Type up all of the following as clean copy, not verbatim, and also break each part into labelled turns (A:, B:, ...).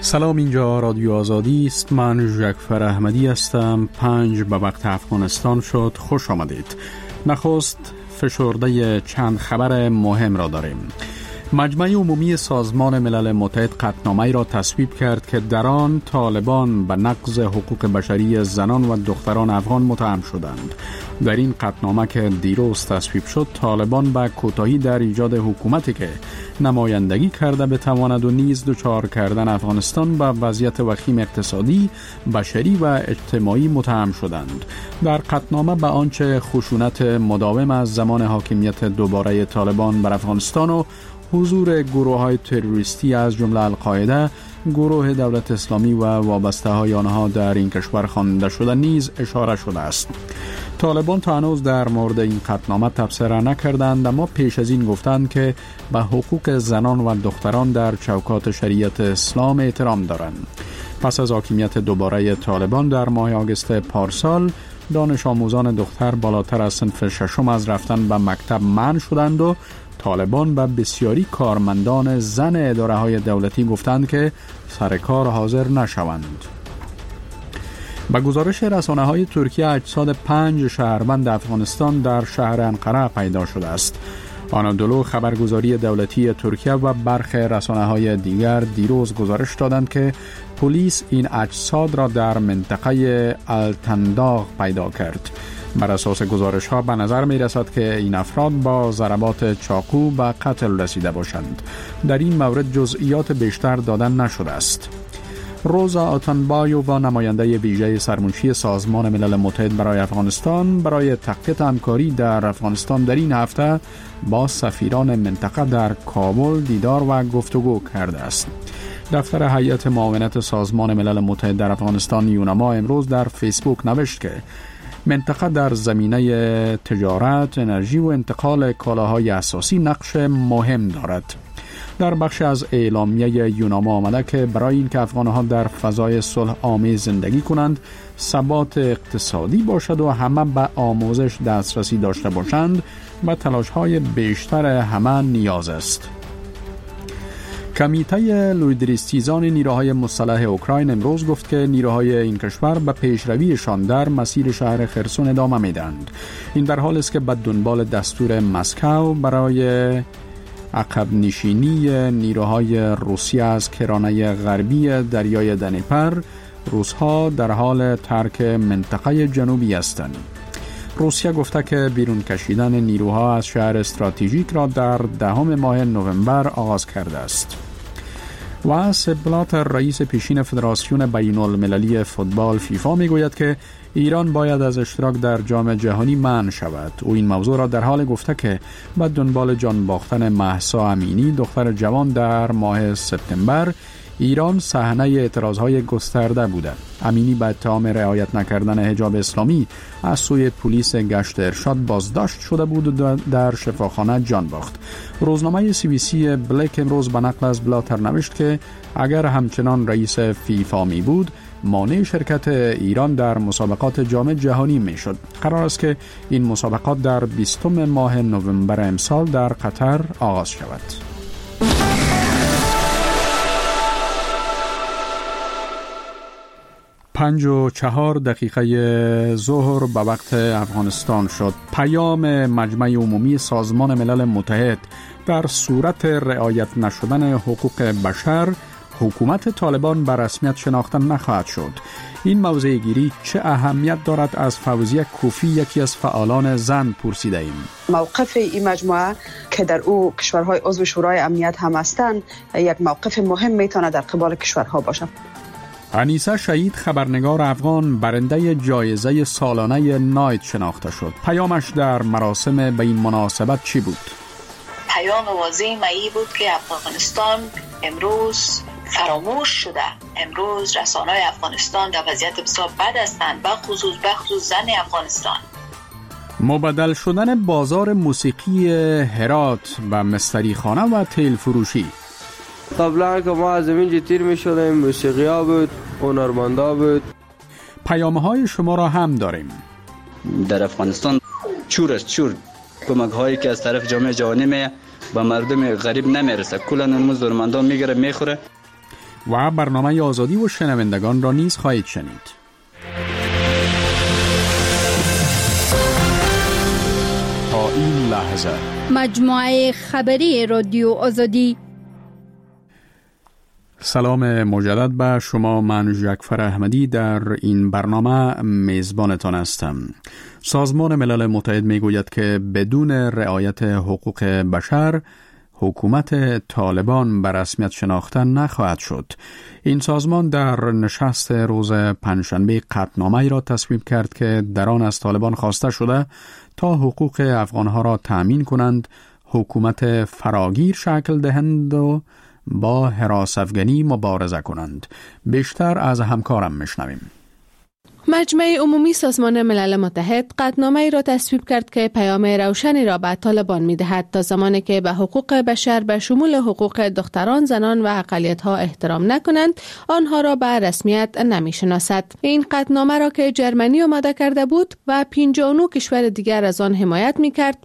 A: سلام، اینجا رادیو آزادی است. من ژکفر احمدی هستم. 5 به وقت افغانستان شد. خوش آمدید. نخست فشرده چند خبر مهم را داریم. مجمع عمومی سازمان ملل متحد قطعنامه‌ای را تصویب کرد که در آن طالبان به نقض حقوق بشری زنان و دختران افغان متهم شدند. در این قطعنامه که دیروز تصویب شد، طالبان به کوتاهی در ایجاد حکومتی که نمایندگی کرده بتواند و نیز دچار کردن افغانستان به وضعیت وخیم اقتصادی، بشری و اجتماعی متهم شدند. در قطعنامه به آنچه خشونت مداوم از زمان حاکمیت دوباره طالبان بر افغانستان و حضور گروه‌های تروریستی از جمله القاعده، گروه دولت اسلامی و وابسته های آنها در این کشور خوانده شده نیز اشاره شده است. طالبان تا هنوز در مورد این قطعنامه تبصره نکردند، اما پیش از این گفتند که به حقوق زنان و دختران در چوکات شریعت اسلام احترام دارند. پس از حاکمیت دوباره طالبان در ماه آگوست پارسال، دانش آموزان دختر بالاتر از صنف ششم از رفتن به مکتب منع شدند و طالبان به بسیاری کارمندان زن اداره های دولتی گفتند که سر کار حاضر نشوند. با گزارش رسانه های ترکیه، اجساد 5 شهروند افغانستان در شهر انقره پیدا شده است. آنادولو، خبرگزاری دولتی ترکیه و برخی رسانه های دیگر دیروز گزارش دادند که پلیس این اجساد را در منطقه التنداغ پیدا کرد. بر اساس گزارش ها به نظر می رسد که این افراد با ضربات چاقو به قتل رسیده باشند. در این مورد جزئیات بیشتر دادن نشده است. روزا آتانبایووا، نماینده ویژه سرمنشی سازمان ملل متحد برای افغانستان، برای تقویت همکاری در افغانستان در این هفته با سفیران منطقه در کابل دیدار و گفتگو کرده است. دفتر هیئت معاونت سازمان ملل متحد در افغانستان یونما امروز در فیسبوک نوشت که منطقه در زمینه تجارت، انرژی و انتقال کالاهای اساسی نقش مهم دارد. در بخش از اعلامیه یوناما آمده که برای اینکه افغانها در فضای صلح آمیز زندگی کنند، ثبات اقتصادی باشد و همه به آموزش دسترسی داشته باشند، به تلاش‌های بیشتر همه نیاز است. کمیته لویدریستیزان نیروهای مسلح اوکراین امروز گفت که نیروهای این کشور به پیشرویشان در مسیر شهر خرسون ادامه میدهند. این در حالی است که به دنبال دستور مسکو برای عقب نشینی نیروهای روسیه از کرانه غربی دریای دنیپر، روس‌ها در حال ترک منطقه جنوبی هستند. روسیه گفته که بیرون کشیدن نیروها از شهر استراتژیک را در 10 ماه نوامبر آغاز کرده است. و سپ بلاتر، رئیس پیشین فدراسیون بین المللی فوتبال فیفا، میگوید که ایران باید از اشتراک در جام جهانی منع شود. او این موضوع را در حال گفته که به دنبال جان باختن مهسا امینی، دختر جوان، در ماه سپتامبر ایران صحنه اعتراضهای گسترده بوده. امینی به اتهام رعایت نکردن حجاب اسلامی از سوی پلیس گشت ارشاد بازداشت شده بود و در شفاخانه جان باخت. روزنامه CBC بلک امروز به نقل از بلاتر نوشت که اگر همچنان رئیس فیفا می بود، مانع شرکت ایران در مسابقات جام جهانی می شد. قرار است که این مسابقات در 20 ماه نوامبر امسال در قطر آغاز شود. 5:04 ظهر به وقت افغانستان شد. پیام مجمع عمومی سازمان ملل متحد: در صورت رعایت نشدن حقوق بشر، حکومت طالبان به رسمیت شناخته نخواهد شد. این موضع گیری چه اهمیت دارد؟ از فوزیه کوفی، یکی از فعالان زن، پرسیده ایم.
B: موقف این مجموعه که در او کشورهای عضو شورای امنیت هم هستند، یک موقف مهم میتونه در قبال کشورها باشه.
A: انیسه شهید، خبرنگار افغان، برنده جایزه سالانه نایت شناخته شد. پیامش در مراسم به این مناسبت چی بود؟
C: پیام واضح ای بود که افغانستان امروز فراموش شده. امروز رسانه‌های افغانستان در وضعیت بسیار بد هستند، بخصوص زن افغانستان.
A: مبدل شدن بازار موسیقی هرات و مستری خانه و تیل فروشی.
D: قبلا که ما از زمین تیر می شدیم، موسیقی ها بود، هنرمندا بود.
A: پیامه های شما را هم داریم.
E: در افغانستان چور کمک هایی که از طرف جامعه جهانی به مردم غریب نمیرسه. کلا هنرمندا میگیره میخوره.
A: و برنامه آزادی و شنوندگان را نیز خواهید شنید. تا این لحظه
F: مجموعه خبری رادیو آزادی.
A: سلام مجدد به شما. من جعفر احمدی در این برنامه میزبانتان هستم. سازمان ملل متحد میگوید که بدون رعایت حقوق بشر حکومت طالبان به رسمیت شناخته نخواهد شد. این سازمان در نشست روز پنجشنبه قطعنامه‌ای را تصویب کرد که در آن از طالبان خواسته شده تا حقوق افغانها را تأمین کنند، حکومت فراگیر شکل دهند و با هراس افغانی مبارزه کنند. بیشتر از همکارم میشنویم.
G: مجمع عمومی سازمان ملل متحد قطعنامه‌ای را تصویب کرد که پیام روشنی را به طالبان می‌دهد تا زمانی که به حقوق بشر به شمول حقوق دختران، زنان و اقلیت‌ها احترام نکنند، آنها را به رسمیت نمی‌شناسد. این قطعنامه را که جرمنی آماده کرده بود و 59 کشور دیگر از آن حمایت می‌کرد،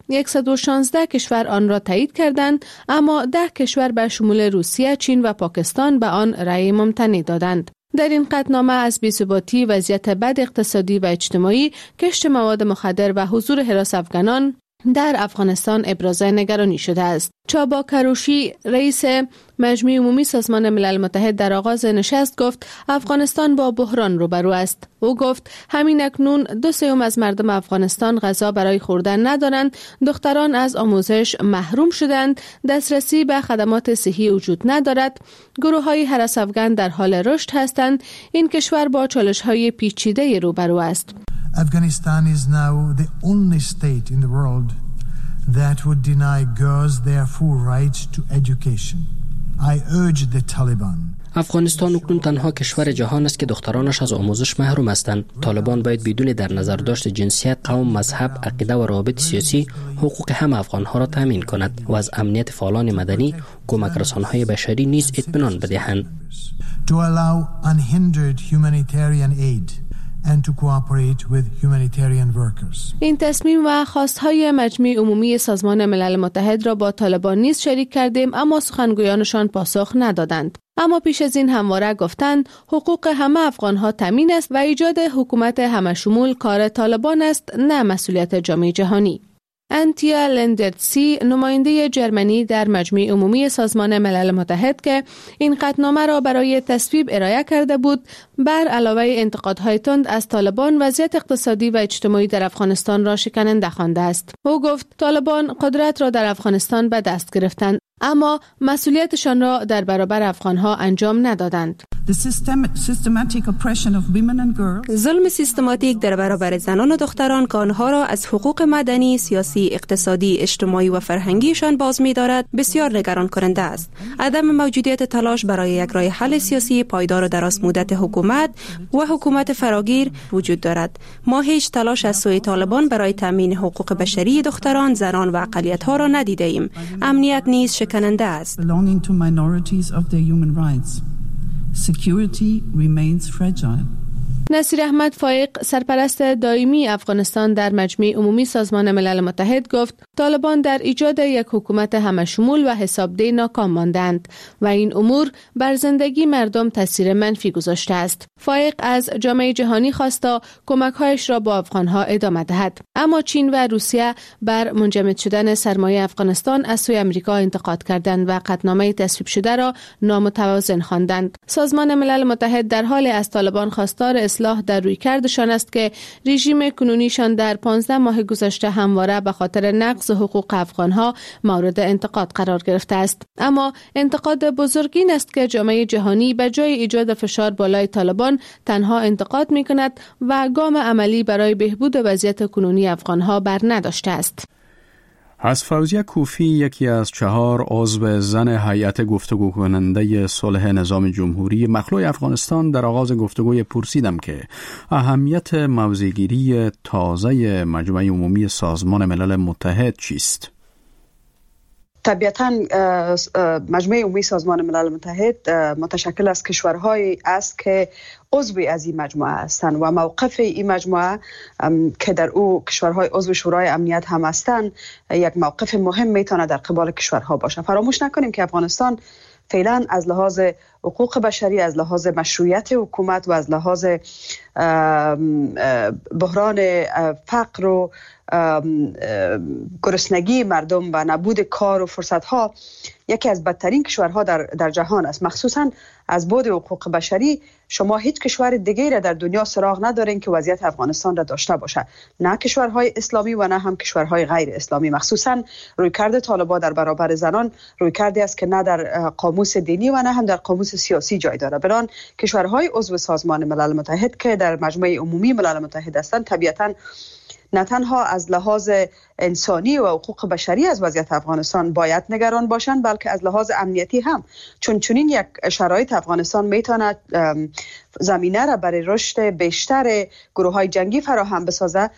G: 116 کشور آن را تایید کردند، اما 10 کشور به شمول روسیه، چین و پاکستان به آن رأی ممتنع دادند. در این قطعنامه از بی‌ثباتی، وضعیت بد اقتصادی و اجتماعی، کشت مواد مخدر و حضور هراس افغانان در افغانستان ابراز نگرانی شده است. چابا کروشی، رئیس مجمع عمومی سازمان ملل متحد، در آغاز نشست گفت افغانستان با بحران روبرو است. او گفت همین اکنون 2/3 از مردم افغانستان غذا برای خوردن ندارند، دختران از آموزش محروم شدند، دسترسی به خدمات صحی وجود ندارد، گروه‌های هراس افغان در حال رشد هستند. این کشور با چالش‌های پیچیده روبرو است.
H: Afghanistan is now the only state in the world that would deny girls their full right to education. I urge the Taliban.
I: افغانستان اکنون تنها کشور جهان است که دخترانش از آموزش محروم هستند. طالبان باید بدون در نظر داشت جنسیت، قوم، مذهب، عقیده و روابط سیاسی حقوق همه افغانها را تامین کند و از امنیت فعالان مدنی، کمک رسانهای بشری نیز اطمینان بدهند.
H: To allow unhindered humanitarian aid and to cooperate with humanitarian workers.
G: این تصمیم و خواستهای مجمع عمومی سازمان ملل متحد را با طالبان نیز شریک کردیم، اما سخنگویانشان پاسخ ندادند. اما پیش از این همواره گفتند حقوق همه افغانها تامین است و ایجاد حکومت همه شمول کار طالبان است، نه مسئولیت جامعه جهانی. انتیا لندرتسی، نماینده جرمنی در مجمع عمومی سازمان ملل متحد که این قطعنامه را برای تصویب ارائه کرده بود، بر علاوه انتقادهای تند از طالبان وضعیت اقتصادی و اجتماعی در افغانستان را شکننده خوانده است. او گفت طالبان قدرت را در افغانستان به دست گرفتند، اما مسئولیتشان را در برابر افغانها انجام ندادند.
J: ظلم سیستماتیک در برابر زنان و دختران که آنها را از حقوق مدنی، سیاسی، اقتصادی، اجتماعی و فرهنگیشان باز می‌دارد بسیار نگران کننده است. عدم موجودیت تلاش برای یک راه حل سیاسی پایدار و دراز مدت حکومت و حکومت فراگیر وجود دارد. ما هیچ تلاش از سوی طالبان برای تامین حقوق بشری دختران، زنان و اقلیت‌ها را ندیده ایم. امنیت نیز شکننده است.
B: Security remains fragile.
G: نصیر احمد فایق، سرپرست دائمی افغانستان در مجمع عمومی سازمان ملل متحد، گفت طالبان در ایجاد یک حکومت همه شمول و حسابدهی ناکام ماندند و این امور بر زندگی مردم تاثیر منفی گذاشته است. فایق از جامعه جهانی خواست تا کمک‌هایش را با افغانها ادامه دهد، اما چین و روسیه بر منجمد شدن سرمایه افغانستان از سوی آمریکا انتقاد کردند و قطعنامه تصویب شده را نامتوازن خواندند. سازمان ملل متحد در حال از طالبان خواستار اصلاح در رویکردشان است که رژیم کنونیشان در 15 ماه گذشته همواره به خاطر نقض حقوق افغانها مورد انتقاد قرار گرفته است. اما انتقاد بزرگ این است که جامعه جهانی به جای ایجاد فشار بالای طالبان تنها انتقاد می کند و گام عملی برای بهبود وضعیت کنونی افغانها بر نداشته است.
A: از فوزیه کوفی، یکی از 4 عضو زن هیئت گفتگو کننده صلح نظام جمهوری مخلوع افغانستان، در آغاز گفتگوی پرسیدم که اهمیت موضع‌گیری تازه مجمع عمومی سازمان ملل متحد چیست؟
B: طبیعتاً مجمع عمومی سازمان ملل متحد متشکل از کشورهایی است که عضوی از این مجموعه هستند و موقف این مجموعه که در او کشورهای عضو شورای امنیت هم هستند یک موقف مهم میتونه در قبال کشورها باشه. فراموش نکنیم که افغانستان فعلا از لحاظ حقوق بشری، از لحاظ مشروعیت حکومت و از لحاظ بحران فقر و گرسنگی مردم و نبود کار و فرصت‌ها یکی از بدترین کشورها در جهان است. مخصوصاً از بعد حقوق بشری شما هیچ کشور دیگری را در دنیا سراغ ندارین که وضعیت افغانستان را داشته باشه، نه کشورهای اسلامی و نه هم کشورهای غیر اسلامی. مخصوصاً رویکرد طالبان در برابر زنان رویکردی است که نه در قاموس دینی و نه هم در قاموس سیاسی جای داره. بران کشورهای عضو سازمان ملل متحد که در مجمع عمومی ملل متحد هستند طبیعتاً نه تنها از لحاظ انسانی و حقوق بشری از وضعیت افغانستان باید نگران باشند، بلکه از لحاظ امنیتی هم، چون یک شرایط افغانستان میتونه زمینه را برای رشد بیشتر گروه‌های جنگی فراهم بسازه،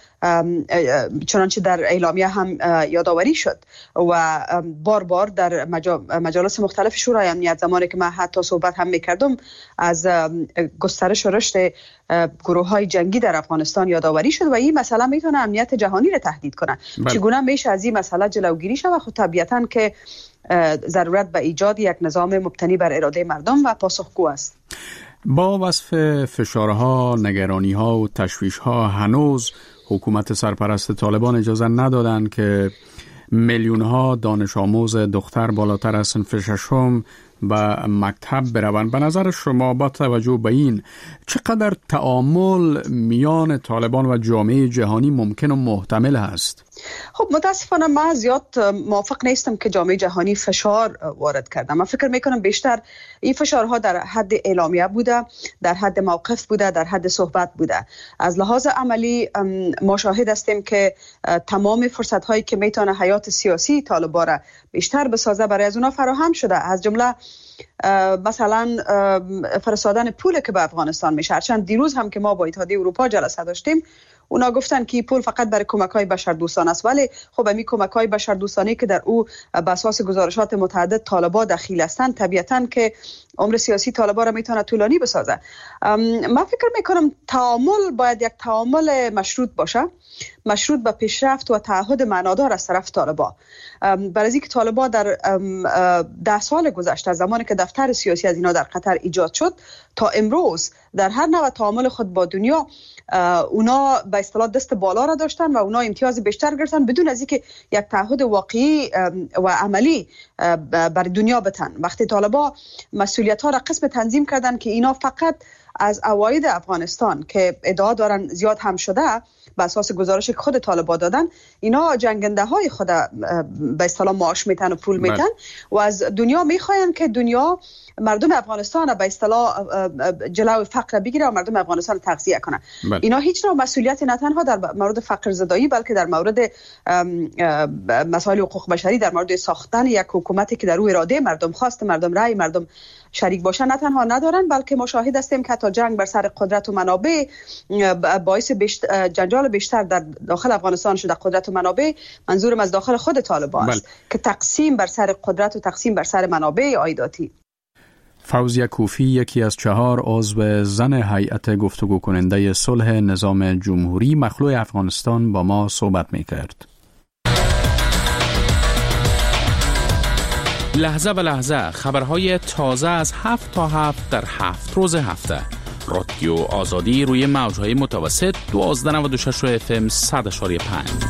B: چنانچه در اعلامیه هم یادآوری شد و بار بار در مجالس مختلف شورای امنیت زمانی که من حتی صحبت هم میکردم از گسترش و رشد گروه‌های جنگی در افغانستان یادآوری شد و این مسئله میتونه امنیت جهانی را تهدید کنه. چگونه میشه از این مسئله جلوگیری شود؟ خب طبیعتاً که ضرورت به ایجاد یک نظام مبتنی بر اراده مردم و پاسخگو است.
A: با وصف فشارها، نگرانیها و تشویشها هنوز حکومت سرپرست طالبان اجازه ندادند که میلیون‌ها دانش آموز دختر بالاتر از صنف ششم و مکتب بروند. به نظر شما با توجه به این چقدر تعامل میان طالبان و جامعه جهانی ممکن و محتمل است؟
B: خب متاسفانه من زیاد موافق نیستم که جامعه جهانی فشار وارد کرده. من فکر میکنم بیشتر این فشارها در حد اعلامیه بوده، در حد موقف بوده، در حد صحبت بوده. از لحاظ عملی ما شاهد هستیم که تمام فرصت هایی که میتونه حیات سیاسی طالبان را بیشتر بسازه برای از اونا فراهم شده، از جمله مثلا فرستادن پول که به افغانستان میشه. چند دیروز هم که ما با اتحادیه اروپا جلسه داشتیم، اونا گفتن که پول فقط برای کمک‌های بشردوستانه است، ولی خب همین کمک‌های بشردوستانه که در او بر اساس گزارشات متعدد طالبان دخیل هستند طبیعتاً که عمر سیاسی طالبان را میتونه طولانی بسازه. من فکر میکنم تعامل باید یک تعامل مشروط باشه، مشروط به پیشرفت و تعهد معنادار از طرف طالبان. برای اینکه طالبان در 10 سال گذشته از زمانی که دفتر سیاسی از اینا در قطر ایجاد شد تا امروز در هر نوع تعامل خود با دنیا اونا به اصطلاح دست بالا را داشتن و اونا امتیاز بیشتر گرفتن بدون از اینکه یک تعهد واقعی و عملی بر دنیا بتن. وقتی طالبان مسئولیت‌ها را قسم تنظیم کردن که اینا فقط از عواید افغانستان که ادعا دارن زیاد هم شده به اساس گزارش که خود طالبان دادن، اینا جنگنده های خود به اصطلاح معاش میتن و پول میتن و از دنیا میخواین که دنیا مردم افغانستان به اصطلاح جلوی فقر بگیره و مردم افغانستان تغذیه کنه. اینا هیچ نوع مسئولیت نه تنها در مورد فقر زدایی بلکه در مورد مسائل حقوق بشری، در مورد ساختن یک حکومتی که در روی اراده مردم، خواست مردم، رأی مردم شریک باشن نه تنها ندارن، بلکه مشاهد هستیم که تا جنگ بر سر قدرت و منابع باعث جنجال بیشتر در داخل افغانستان شده. قدرت و منابع منظورم از داخل خود طالبان است که تقسیم بر سر قدرت و تقسیم بر سر منابع عایداتی.
A: فوزیه کوفی یکی از 4 عضو زن هیئت گفتگو کننده صلح نظام جمهوری مخلوع افغانستان با ما صحبت می‌کرد.
K: لحظه به لحظه خبرهای تازه از 7 تا 7 در 7 روز هفته. رادیو آزادی روی موج‌های متوسط 1296 FM 100.5.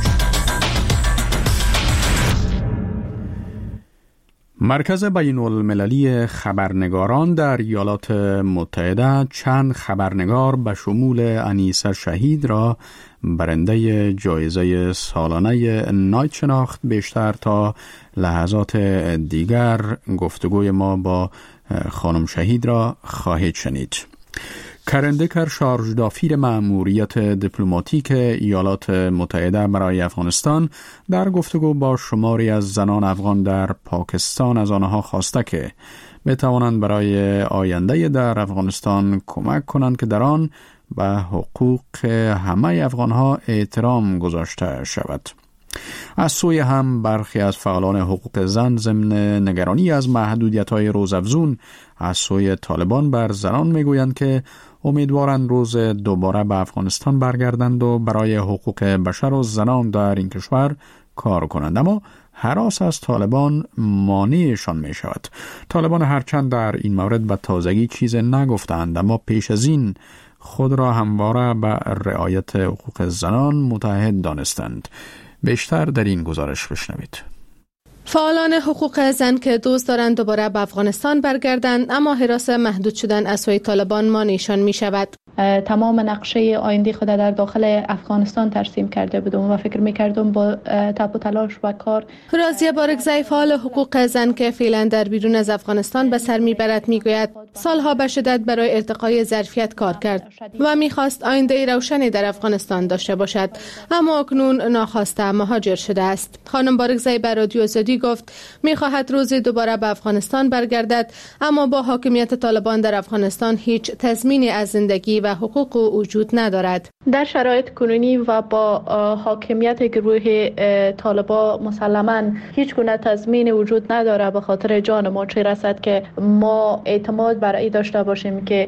A: مرکز بین المللی خبرنگاران در ایالات متحده چند خبرنگار به شمول انیسه شهید را برنده جایزه سالانه نایت شناخت بیشتر. تا لحظات دیگر گفتگوی ما با خانم شهید را خواهید شنید. کرندکر شارژ دافیر مأموریت دیپلماتیک ایالات متحده برای افغانستان در گفتگو با شماری از زنان افغان در پاکستان از آنها خواسته که بتوانند برای آینده در افغانستان کمک کنند که در آن به حقوق همه افغانها احترام گذاشته شود. از سوی هم برخی از فعالان حقوق زن ضمن نگرانی از محدودیت‌های روزافزون از سوی طالبان بر زنان میگویند که امیدوارند روز دوباره به افغانستان برگردند و برای حقوق بشر و زنان در این کشور کار کنند، اما هراس از طالبان مانعشان می شود. طالبان هرچند در این مورد به تازگی چیز نگفتند، اما پیش از این خود را همواره به رعایت حقوق زنان متعهد دانستند. بیشتر در این گزارش بشنوید.
G: فعالان حقوق زن که دوست دارند دوباره به افغانستان برگردند، اما حراس محدود شدن از سوی طالبان مانعشان می شود.
L: تمام نقشه آینده خود در داخل افغانستان ترسیم کرده بودم و فکر می‌کردم با تاب و تلاش و کار.
G: راضیه بارگزی فعال حقوق زن که فعلا در بیرون از افغانستان به سر میبرد میگوید سالها به شدت برای ارتقای ظرفیت کار کرد و میخواست آینده روشنی در افغانستان داشته باشد، اما اکنون ناخواسته مهاجر شده است. خانم بارگزی به رادیو آزادی گفت میخواهد روزی دوباره به افغانستان برگردد، اما با حاکمیت طالبان در افغانستان هیچ تضمینی از زندگی و حقوق وجود ندارد.
L: در شرایط کنونی و با حاکمیت گروه طالبان مسلماً هیچ گونه تضمین وجود نداره به خاطر جان ما چه رسد که ما اعتماد بر این داشته باشیم که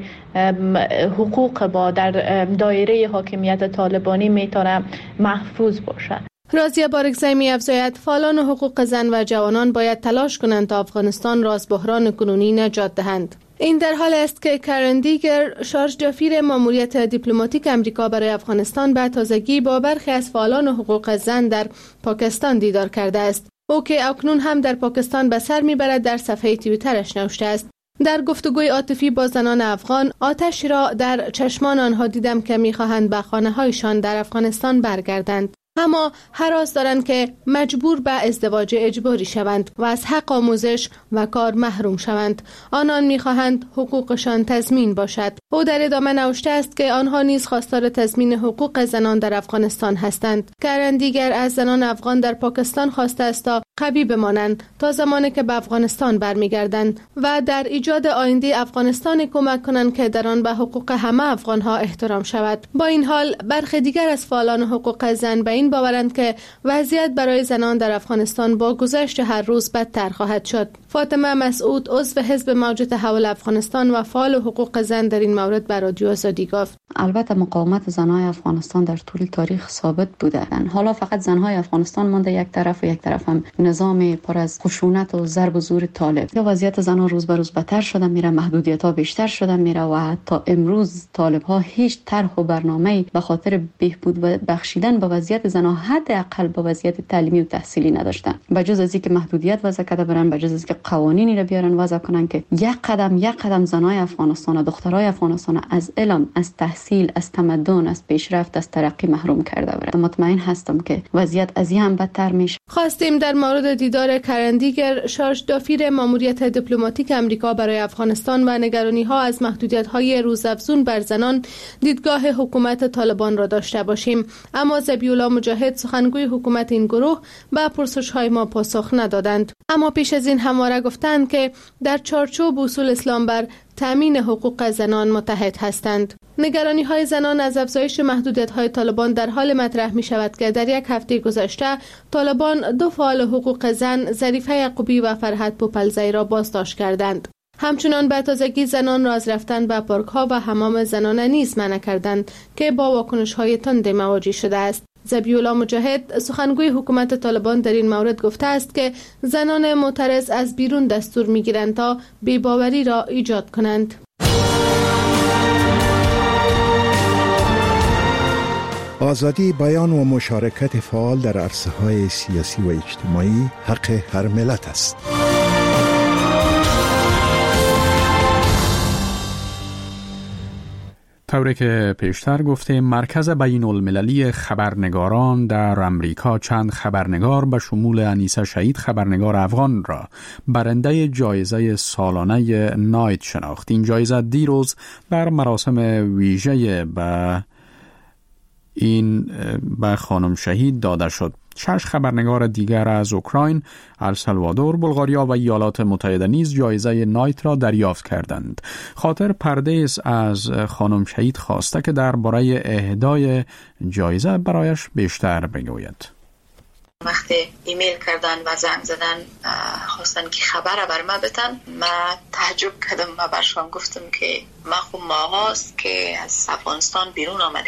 L: حقوق ما در دایره حاکمیت طالبانی میتونه محفوظ باشد.
G: راضیه بارگزی می‌افزاید فعالان حقوق زن و جوانان باید تلاش کنند تا افغانستان را از بحران کنونی نجات دهند. این در حال است که کرن دیگر، شارژ دافیر ماموریت دیپلماتیک امریکا برای افغانستان، به تازگی با برخی از فعالان حقوق زن در پاکستان دیدار کرده است. او که اکنون هم در پاکستان به سر میبرد در صفحه توییترش نوشته است: در گفتگوی عاطفی با زنان افغان، آتشی را در چشمان آنها دیدم که می‌خواهند به خانه‌هایشان در افغانستان برگردند، اما هراس دارند که مجبور به ازدواج اجباری شوند و از حق آموزش و کار محروم شوند. آنان می‌خواهند حقوقشان تضمین باشد. او در ادامه نوشته است که آنها نیز خواستار تضمین حقوق زنان در افغانستان هستند. کرن دیگر از زنان افغان در پاکستان خواسته است تا قوی بمانند تا زمانی که به افغانستان برمیگردند و در ایجاد آینده افغانستان کمک کنند که در آن به حقوق همه افغان‌ها احترام شود. با این حال برخی دیگر از فعالان حقوق زن به این باورند که وضعیت برای زنان در افغانستان با گذشت هر روز بدتر خواهد شد. فاطمه مسعود، عضو حزب موج تحول افغانستان و فعال حقوق زن، در این مورد به رادیو آزادی گفت:
M: البته مقاومت زنهای افغانستان در طول تاریخ ثابت بوده. حالا فقط زنهای افغانستان مانده یک طرف و یک طرف هم نظام پر از خشونت و ضرب و زور طالب. وضعیت زنان روز به روز بدتر شده میره، محدودیت‌ها بیشتر شده میره و تا امروز طالب‌ها هیچ طرح و برنامه‌ای به خاطر بهبود و بخشیدن به وضعیت زنان، حداقل به وضعیت تعلیمی و تحصیلی نداشتن. بجز از اینکه محدودیت وضع کرده برن، بجز از اینکه قوانینی را بیارن وضع کنن که یک قدم زنای افغانستان و دخترای افغانستان از علم، از تحصیل، از تمدن، از پیشرفت، از ترقی محروم کرده برن. مطمئن هستم که وضعیت از این هم بدتر میشه.
G: خواستیم در مورد دیدار کرن دیگر، شارژ دافیر ماموریت دیپلماتیک امریکا برای افغانستان و نگرانی‌ها از محدودیت‌های روزافزون بر زنان، دیدگاه حکومت طالبان را داشته باشیم، اما ذبیح‌الله مجاهد، سخنگوی حکومت این گروه، به پرسش‌های ما پاسخ ندادند. اما پیش از این همواره گفتند که در چارچوب اصول اسلام بر تامین حقوق زنان متحد هستند. نگرانی‌های زنان از افزایش محدودیت‌های طالبان در حال مطرح می‌شود که در یک هفته گذشته طالبان دو فعال حقوق زن، ظریفه یعقوبی و فرحت پوپلزی را بازداشت کردند. همچنان به تازگی زنان را از رفتن به پارک‌ها و حمام زنانه نیز منع کردند که با واکنش‌های تند مواجه شده است. ذبیح‌الله مجاهد، سخنگوی حکومت طالبان، در این مورد گفته است که زنان معترض از بیرون دستور می‌گیرند تا بی‌باوری را ایجاد کنند.
N: آزادی بیان و مشارکت فعال در عرصه‌های سیاسی و اجتماعی حق هر ملت است.
A: طوری که پیشتر گفته، مرکز بین المللی خبرنگاران در امریکا چند خبرنگار به شمول انیسه شهید، خبرنگار افغان، را برنده جایزه سالانه نایت شناخت. این جایزه دیروز در مراسم ویژه به خانم شهید داده شد. 6 خبرنگار دیگر از اوکراین، السالوادور، بلغاریا و ایالات متحده نیز جایزه نایت را دریافت کردند. خاطر پردیس از خانم شهید خواسته که درباره اهدای جایزه برایش بیشتر بگوید.
C: وقتی ایمیل کردن و زنگ زدن خواستن که خبر بر ما بتن، ما تعجب کردم و برشان گفتم که ما خب ماهاست که از افغانستان بیرون آمدیم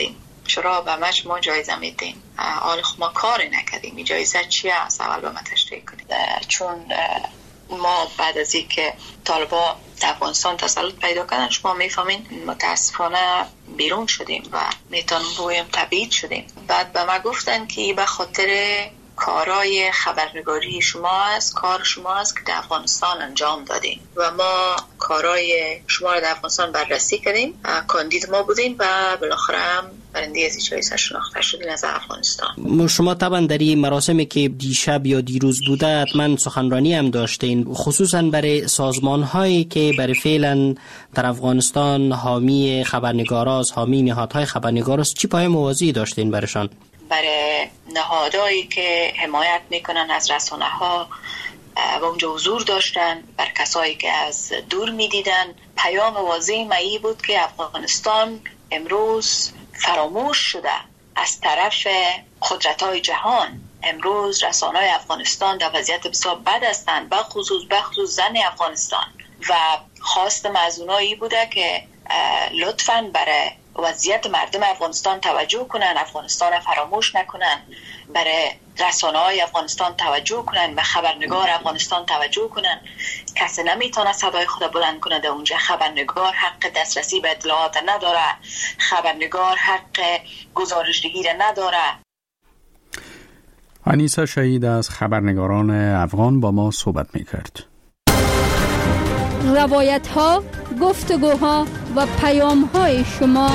C: چرا به مش ما جایزه میدین؟ حال ما کار نکردیم، این جایزه چیه؟ اول به ما تشریح کنید. چون ما بعد از اینکه طالبا در افغانستان تسلط پیدا کردن، شما میفهمین متاسفانه بیرون شدیم و میتونم بگویم تبعید شدیم. بعد به ما گفتن که به خاطر کارهای خبرنگاری شما است، کار شما است که در افغانستان انجام دادیم و ما کارهای شما را در افغانستان بررسی کردیم، کاندید ما بودیم و بالاخره هم برنده از این جایزه شناخته شدیم از افغانستان.
I: شما طبعا در این مراسمی که دیشب یا دیروز بوده حتما سخنرانی هم داشتین، خصوصا برای سازمان هایی که برای فعلا در افغانستان حامی خبرنگاراست، حامی نهادهای خبرنگاراست، چی پای موازی داشتین برشان؟
C: برای نهادهایی که حمایت میکنن از رسانه ها و اونجا حضور داشتن، بر کسایی که از دور میدیدن، پیام واضح مایی بود که افغانستان امروز فراموش شده از طرف قدرت‌های جهان. امروز رسانه‌های افغانستان در وضعیت بسیار بد هستند، بخصوص زن افغانستان، و خواست مظنونایی بوده که لطفاً برای وضعیت مردم افغانستان توجه کنن، افغانستان فراموش نکنن، برای رسانه‌های افغانستان توجه کنن، به خبرنگار افغانستان توجه کنن. کسی نمیتونه صدای خود بلند کنه در اونجا. خبرنگار حق دسترسی به اطلاعات نداره، خبرنگار حق گزارشدهی نداره.
A: انیسه شهید از خبرنگاران افغان با ما صحبت میکرد.
F: روایت ها، گفتگوها و پیام های شما.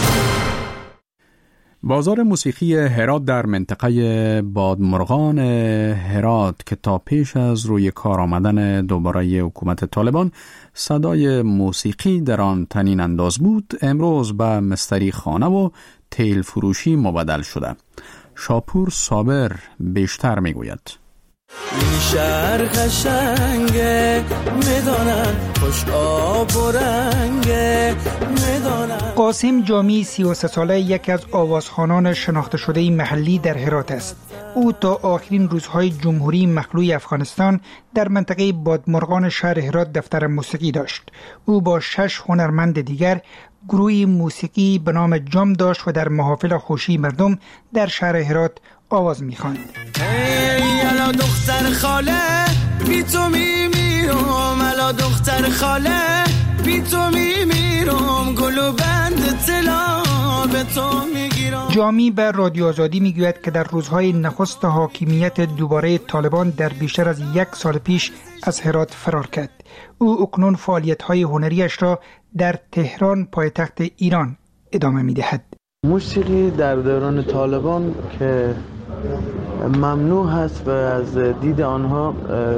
A: بازار موسیقی هرات در منطقه بادمرغان هرات که تا پیش از روی کار آمدن دوباره حکومت طالبان صدای موسیقی در آن تنین انداز بود، امروز به مستری خانه و تیل فروشی مبدل شده. شاپور صابر بیشتر میگوید.
O: این شهر قشنگه، میدانن خوش آب و رنگه، میدانن.
P: قاسم جامی 33 ساله یکی از آوازخوانان شناخته شده محلی در هرات است. او تا آخرین روزهای جمهوری مخلوع افغانستان در منطقه بادمرغان شهر هرات دفتر موسیقی داشت. او با 6 هنرمند دیگر گروهی موسیقی به نام جام داشت و در محافل خوشی مردم در شهر هرات آواز می‌خواند.
O: الا دختر خاله بی تو میمیرم، الا دختر خاله بی تو میمیرم، گلو بند طلا به تو میگیرم. جامی به رادیو آزادی میگوید که در روزهای نخست حاکمیت دوباره طالبان در بیشتر از 1 سال پیش از هرات فرار کرد. او اکنون فعالیت‌های هنریش را در تهران پایتخت ایران ادامه می‌دهد.
Q: موسیقی در دوران طالبان که ممنوع هست و از دید آنها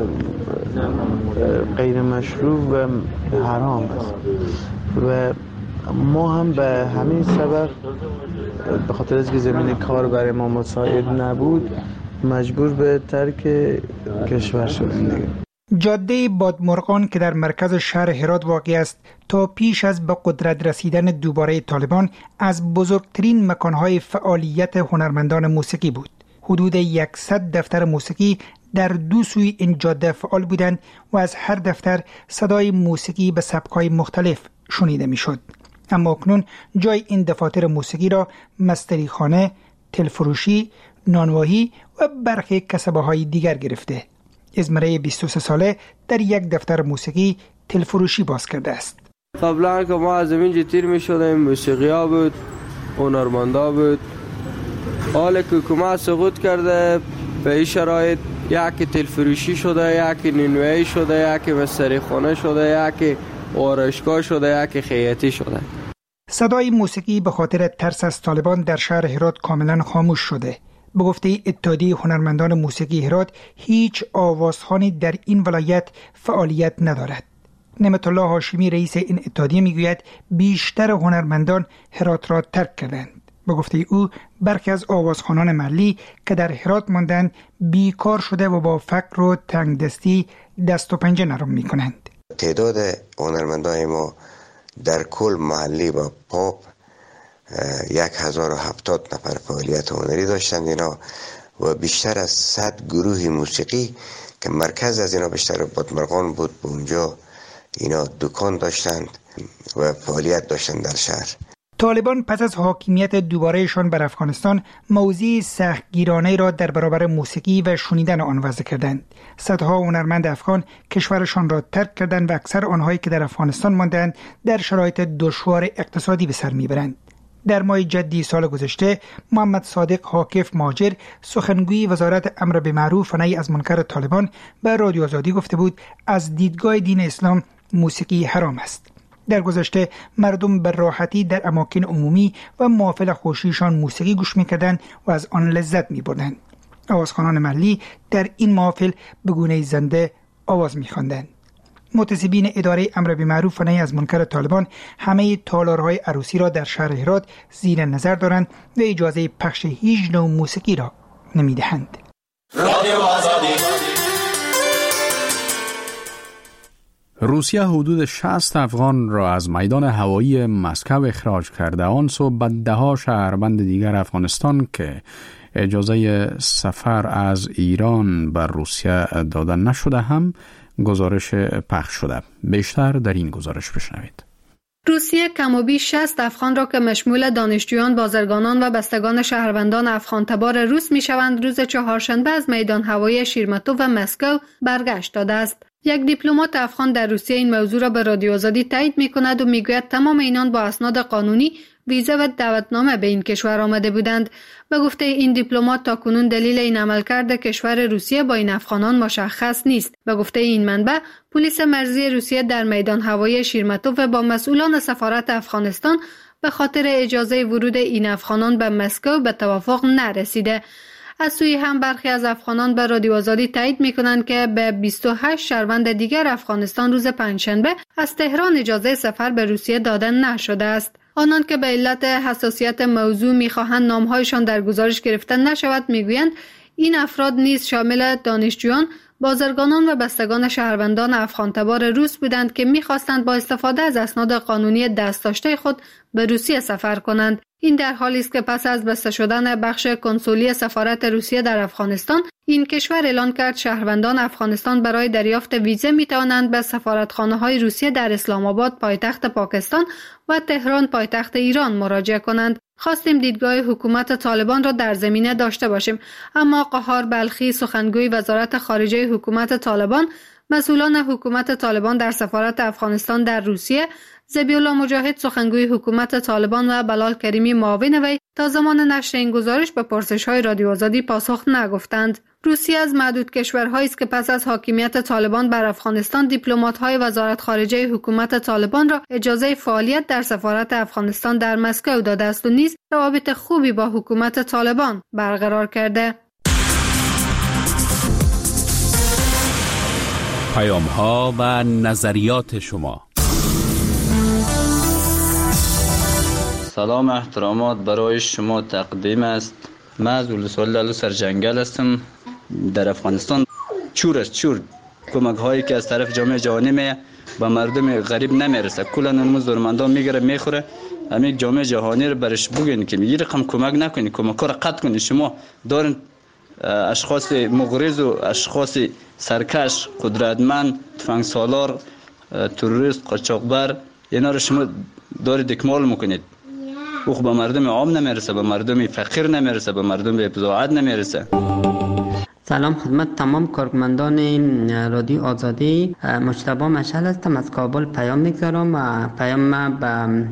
Q: غیر مشروع و حرام است و ما هم به همین سبب به خاطر از که زمین کار برای ما مساعد نبود مجبور به ترک کشور شدیم دیگه.
P: جاده بادمرغان که در مرکز شهر هرات واقع است تا پیش از به قدرت رسیدن دوباره طالبان از بزرگترین مکانهای فعالیت هنرمندان موسیقی بود. حدود 100 دفتر موسیقی در 2 سوی این جاده فعال بودند و از هر دفتر صدای موسیقی به سبک‌های مختلف شنیده می‌شد. اما اکنون جای این دفاتر موسیقی را مستری خانه، تلفروشی، نانوایی و برخی کسبه‌های دیگر گرفته. ازمره 23 ساله در یک دفتر موسیقی تلفروشی باز کرده است.
D: قبلا که ما از اینجا تیر می شدیم، موسیقی ها بود، هنرمندا بود. حالا که حکومت سقوط کرده به این شرایط یکی تلفروشی شده، یکی نینوی شده، یکی مستری خانه شده، یکی آرایشگاه شده، یکی خیاطی شده.
P: صدای موسیقی به خاطر ترس از طالبان در شهر هرات کاملا خاموش شده. به گفته اتحادیه هنرمندان موسیقی هرات هیچ آوازخوانی در این ولایت فعالیت ندارد. نعمت الله هاشمی رئیس این اتحادیه میگوید بیشتر هنرمندان هرات را ترک کردند. به گفته او برخی از آوازخوانان محلی که در هرات ماندند بیکار شده و با فقر و تنگدستی دست و پنجه نرم میکنند.
R: تعداد هنرمندان ما در کل محلی با پاپ 1070 نفر فعالیت هنری داشتند اینا و بیشتر از 100 گروه موسیقی که مرکز از اینا بیشتر بادمرغان بود. به اونجا اینا دکان داشتند و فعالیت داشتند در شهر.
P: طالبان پس از حاکمیت دوبارهشان بر افغانستان موضع سختگیرانه را در برابر موسیقی و شنیدن آن وضع کردند. صدها هنرمند افغان کشورشان را ترک کردند و اکثر آنهایی که در افغانستان ماندند در شرایط دشوار اقتصادی به سر میبرند. در ماه جدی سال گذشته محمد صادق حاکف ماجر سخنگوی وزارت امر بالمعروف و نهی از منکر طالبان به رادیو آزادی گفته بود از دیدگاه دین اسلام موسیقی حرام است. در گذشته مردم به راحتی در اماکن عمومی و محافل خوشیشان موسیقی گوش می‌کردند و از آن لذت می‌بردند. آوازخوانان محلی در این محافل به گونه زنده آواز می‌خواندند. متعصبین اداره امر بالمعروف و نهی از منکر طالبان همه تالارهای عروسی را در شهر هرات زیر نظر دارند و اجازه پخش هیچ نوع موسیقی را نمی‌دهند.
A: روسیه حدود 60 افغان را از میدان هوایی مسکو اخراج کرده. آن سو به ده‌ها شهروند دیگر افغانستان که اجازه سفر از ایران بر روسیه داده نشده هم گزارش پخش شده. بیشتر در این گزارش بشنوید.
S: روسیه کم و بیش 60 افغان را که مشمول دانشجویان، بازرگانان و بستگان شهروندان افغان تبار روس میشوند روز چهارشنبه از میدان هوایی شیرمتوف و مسکو برگشت داده است. یک دیپلمات افغان در روسیه این موضوع را به رادیو آزادی تایید می‌کند و میگوید تمام اینان با اسناد قانونی ویزا و دعوتنامه به این کشور آمده بودند. به گفته این دیپلمات تاکنون دلیل این عملکرد کشور روسیه با این افغانان مشخص نیست. به گفته این منبع پلیس مرزی روسیه در میدان هوایی شیرمتوف با مسئولان سفارت افغانستان به خاطر اجازه ورود این افغانان به مسکو به توافق نرسیده. از سوی هم برخی از افغانان به رادیو آزادی تایید می‌کنند که به 28 شهروند دیگر افغانستان روز پنجشنبه از تهران اجازه سفر به روسیه داده نشده است. آنان که به علت حساسیت موضوع می‌خواهند نام‌هایشان در گزارش گرفته نشود می‌گویند این افراد نیز شامل دانشجویان، بازرگانان و بستگان شهروندان افغان تبار روس بودند که می‌خواستند با استفاده از اسناد قانونی دست داشته خود به روسیه سفر کنند. این در حالی است که پس از بسته شدن بخش کنسولی سفارت روسیه در افغانستان، این کشور اعلان کرد شهروندان افغانستان برای دریافت ویزا می‌توانند به سفارتخانه‌های روسیه در اسلام آباد پایتخت پاکستان و تهران پایتخت ایران مراجعه کنند. خواستیم دیدگاه حکومت طالبان را در زمینه داشته باشیم، اما قهار بلخی سخنگوی وزارت خارجه حکومت طالبان، مسئولان حکومت طالبان در سفارت افغانستان در روسیه، ذبیح‌الله مجاهد سخنگوی حکومت طالبان و بلال کریمی معاون وی تا زمان نشر این گزارش به پرسش‌های رادیو آزادی پاسخ نگفتند. روسیه از معدود کشورهایی است که پس از حاکمیت طالبان بر افغانستان دیپلمات‌های وزارت خارجه حکومت طالبان را اجازه فعالیت در سفارت افغانستان در مسکو داده است و نیز روابط خوبی با حکومت طالبان برقرار کرده.
K: پیام‌ها و نظریات شما.
E: سلام احترامات برای شما تقدیم است. من از ولسوالی سرجنگل هستم. در افغانستان چور کمک هایی که از طرف جامعه جهانی می به مردم غریب نمیرسه. کلا اون زورمندان میگیره میخوره. همین جامعه جهانی رو برش بگین که یه رقم کمک نکنید، کمک رو قطع کنید. شما دارین اشخاص مغرض و اشخاص سرکش، قدرتمند، تفنگ سالار، تروریست، قاچاقبر، اینا رو شما دارید اکمال میکنید. او به مردم عام نمیرسه، به مردم فقیر نمیرسه، به مردم بضاعت نمیرسه.
T: سلام خدمت تمام کارمندان رادیو آزادی. مجتبی مشعل هستم، از کابل پیام میگذارم و پیام به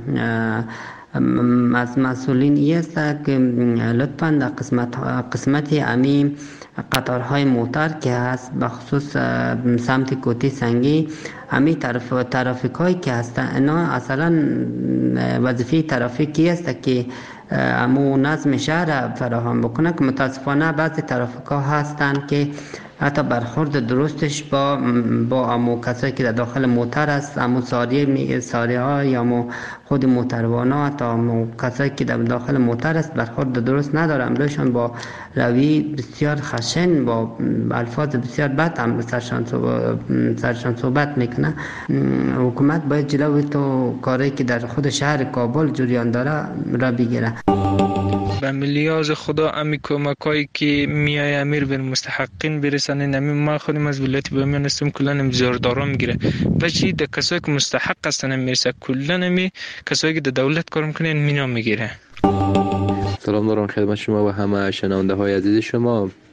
T: از مسئولین است که لطفاً در قسمت امی قطارهای موتر که هست به خصوص سمت کوتی سنگی، امی ترافیک هایی که هستن اینا اصلا وظیفه ترافیکی است که امو نظم شهر فراهم بکنه، که متاسفانه بعضی ترافیک ها هستن که حتی برخورد درستش با امو کسایی که در داخل موتر است، امو ساری ها یا امو خود موتروانا، تا امو کسایی که در داخل موتر است برخورد درست نداره. امروزشان با روی بسیار خشن، با الفاظ بسیار بد هم سرشان صحبت میکنه. حکومت باید جلوی تو کاری که در خود شهر کابل جریان داره را بگیره.
U: به ملیاز خدا امی کمکایی که میای امیر به مستحقین برسانه. نمی ما خودم از ولایت بامیان هستم، کلا نمیزاردارا میگیره و چی د کسایی که مستحق هستن میرسه، کلا نمی کسایی که د دولت کار میکنن مینا میگیره.
V: سلام دارم خدمت شما و همه شنونده های عزیز شما.